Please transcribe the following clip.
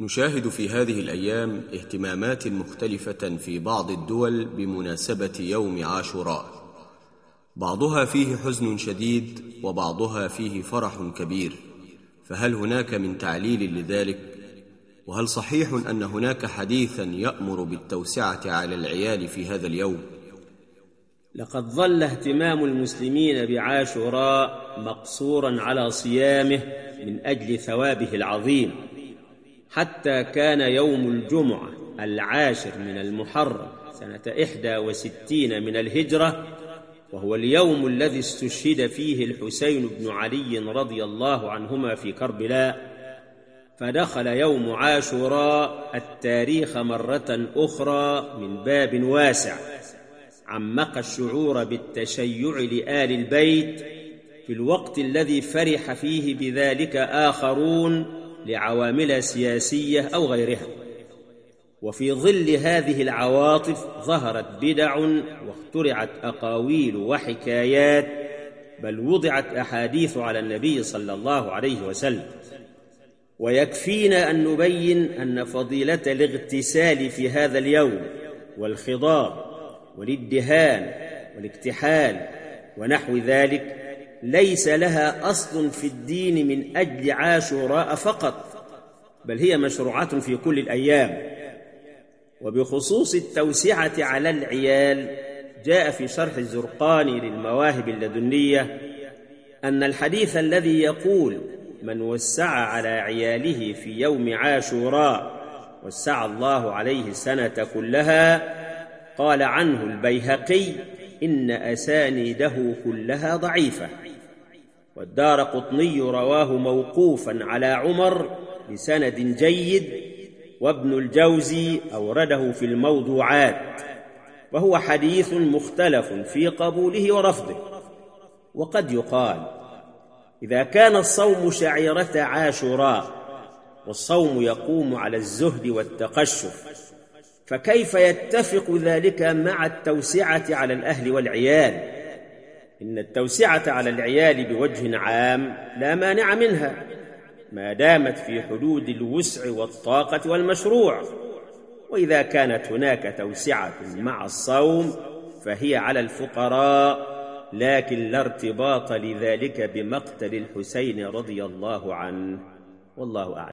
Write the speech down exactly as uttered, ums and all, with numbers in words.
نشاهد في هذه الأيام اهتمامات مختلفة في بعض الدول بمناسبة يوم عاشوراء، بعضها فيه حزن شديد وبعضها فيه فرح كبير، فهل هناك من تعليل لذلك؟ وهل صحيح أن هناك حديثا يأمر بالتوسعة على العيال في هذا اليوم؟ لقد ظل اهتمام المسلمين بعاشوراء مقصورا على صيامه من أجل ثوابه العظيم، حتى كان يوم الجمعة العاشر من المحرم سنة إحدى وستين من الهجرة، وهو اليوم الذي استشهد فيه الحسين بن علي رضي الله عنهما في كربلاء، فدخل يوم عاشوراء التاريخ مرة أخرى من باب واسع عمق الشعور بالتشيع لآل البيت في الوقت الذي فرح فيه بذلك آخرون لعوامل سياسية أو غيرها. وفي ظل هذه العواطف ظهرت بدع واخترعت أقاويل وحكايات، بل وضعت أحاديث على النبي صلى الله عليه وسلم. ويكفينا أن نبين أن فضيلة الاغتسال في هذا اليوم والخضاب والادهان والاكتحال ونحو ذلك ليس لها أصل في الدين من أجل عاشوراء فقط، بل هي مشروعة في كل الأيام. وبخصوص التوسعة على العيال، جاء في شرح الزرقاني للمواهب اللدنية أن الحديث الذي يقول من وسع على عياله في يوم عاشوراء وسع الله عليه السنة كلها، قال عنه البيهقي إن أسانيده كلها ضعيفة، والدارقطني رواه موقوفا على عمر بسند جيد، وابن الجوزي أورده في الموضوعات، وهو حديث مختلف في قبوله ورفضه. وقد يقال إذا كان الصوم شعيرة عاشوراء والصوم يقوم على الزهد والتقشف، فكيف يتفق ذلك مع التوسعة على الأهل والعيال؟ إن التوسعة على العيال بوجه عام لا مانع منها ما دامت في حدود الوسع والطاقة والمشروع، وإذا كانت هناك توسعة مع الصوم فهي على الفقراء، لكن لا ارتباط لذلك بمقتل الحسين رضي الله عنه، والله أعلم.